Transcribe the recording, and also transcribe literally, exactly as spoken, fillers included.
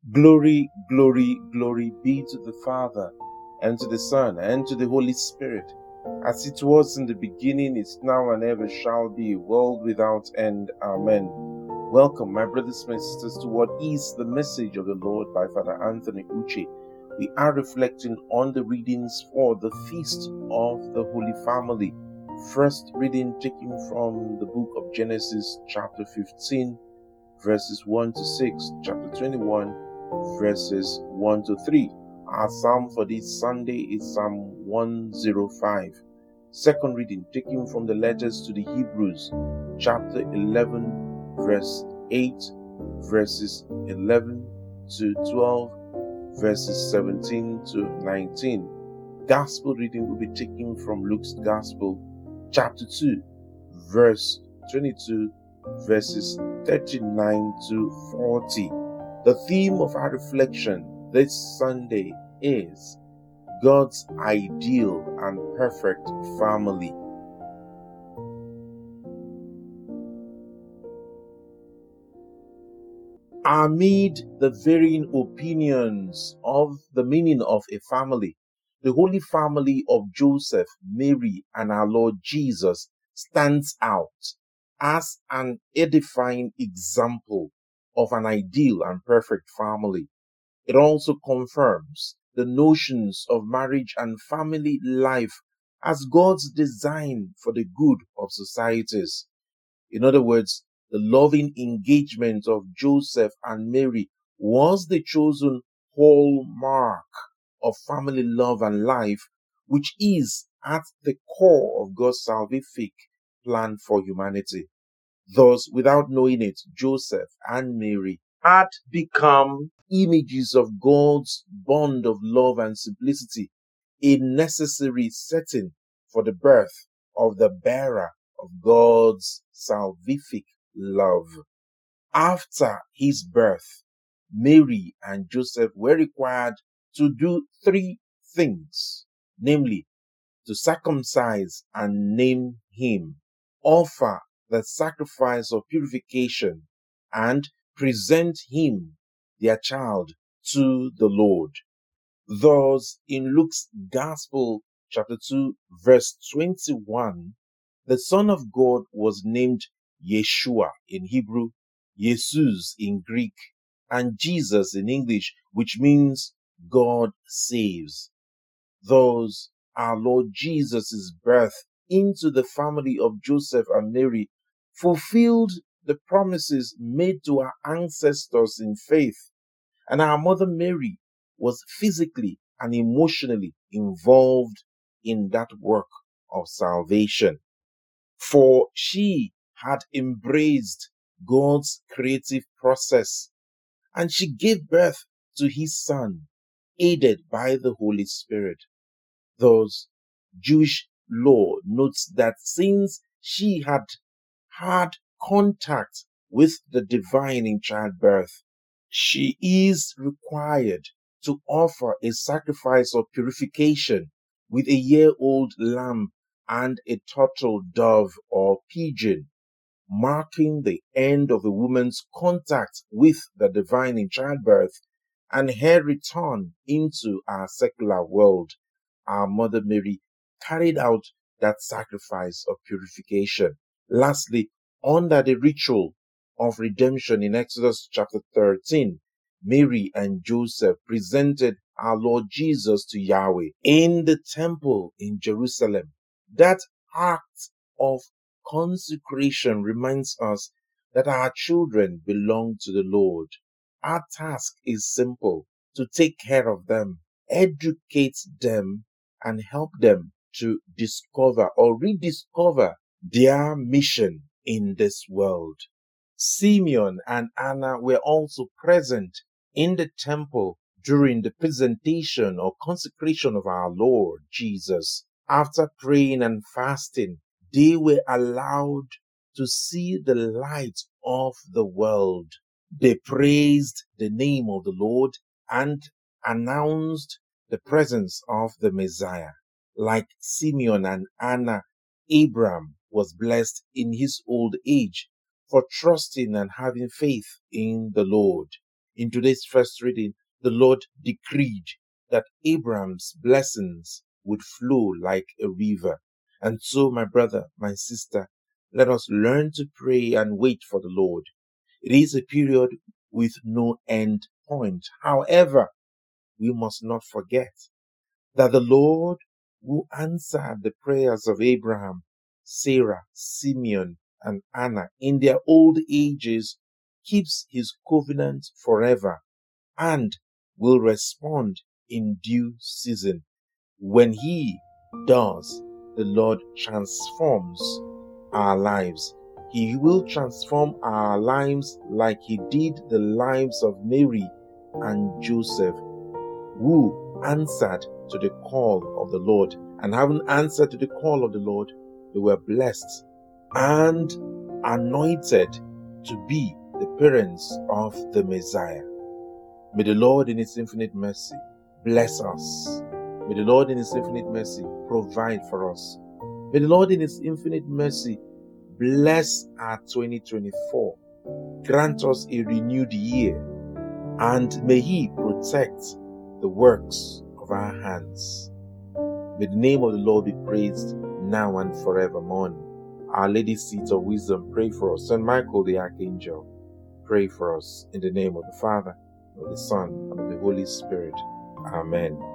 Glory, glory, glory be to the Father, and to the Son, and to the Holy Spirit, as it was in the beginning, is now, and ever shall be, world without end. Amen. Welcome, my brothers and sisters, to what is the message of the Lord by Father Anthony Uche. We are reflecting on the readings for the Feast of the Holy Family. First reading taken from the book of Genesis, chapter fifteen, verses one to six, chapter twenty-one, verses one to three. Our psalm for this Sunday is Psalm one oh five. Second reading taken from the letters to the Hebrews, chapter eleven, verse eight, verses eleven to twelve, verses seventeen to nineteen. Gospel reading will be taken from Luke's Gospel, chapter two, verse twenty-two, verses thirty-nine to forty. The theme of our reflection this Sunday is God's ideal and perfect family. Amid the varying opinions of the meaning of a family, the Holy Family of Joseph, Mary, and our Lord Jesus stands out as an edifying example of an ideal and perfect family. It also confirms the notions of marriage and family life as God's design for the good of societies. In other words, the loving engagement of Joseph and Mary was the chosen hallmark of family love and life, which is at the core of God's salvific plan for humanity. Thus, without knowing it, Joseph and Mary had become images of God's bond of love and simplicity, a necessary setting for the birth of the bearer of God's salvific love. After his birth, Mary and Joseph were required to do three things, namely, to circumcise and name him, offer the sacrifice of purification, and present him, their child, to the Lord. Thus, in Luke's Gospel, chapter two, verse twenty-one, the Son of God was named Yeshua in Hebrew, Jesus in Greek, and Jesus in English, which means God saves. Thus, our Lord Jesus' birth into the family of Joseph and Mary fulfilled the promises made to our ancestors in faith, and our mother Mary was physically and emotionally involved in that work of salvation. For she had embraced God's creative process, and she gave birth to his son, aided by the Holy Spirit. Thus, Jewish law notes that since she had had contact with the divine in childbirth, she is required to offer a sacrifice of purification with a year-old lamb and a turtle dove or pigeon, marking the end of a woman's contact with the divine in childbirth and her return into our secular world. Our Mother Mary carried out that sacrifice of purification. Lastly, under the ritual of redemption in Exodus chapter thirteen, Mary and Joseph presented our Lord Jesus to Yahweh in the temple in Jerusalem. That act of consecration reminds us that our children belong to the Lord. Our task is simple: to take care of them, educate them, and help them to discover or rediscover their mission in this world. Simeon and Anna were also present in the temple during the presentation or consecration of our Lord Jesus. After praying and fasting, they were allowed to see the light of the world. They praised the name of the Lord and announced the presence of the Messiah. Like Simeon and Anna, Abraham was blessed in his old age for trusting and having faith in the Lord. In today's first reading, the Lord decreed that Abraham's blessings would flow like a river. And so, my brother, my sister, let us learn to pray and wait for the Lord. It is a period with no end point. However, we must not forget that the Lord who answered the prayers of Abraham, Sarah, Simeon, and Anna in their old ages keeps his covenant forever and will respond in due season. When he does, the Lord transforms our lives. He will transform our lives like he did the lives of Mary and Joseph, who answered to the call of the Lord. And having answered to the call of the Lord, they were blessed and anointed to be the parents of the Messiah. May the Lord in his infinite mercy bless us. May the Lord in his infinite mercy provide for us. May the Lord in his infinite mercy bless our twenty twenty-four. Grant us a renewed year, and may he protect the works of our hands. May the name of the Lord be praised now and forevermore. Our Lady Seat of Wisdom, pray for us. Saint Michael the Archangel, pray for us. In the name of the Father, of the Son, and of the Holy Spirit. Amen.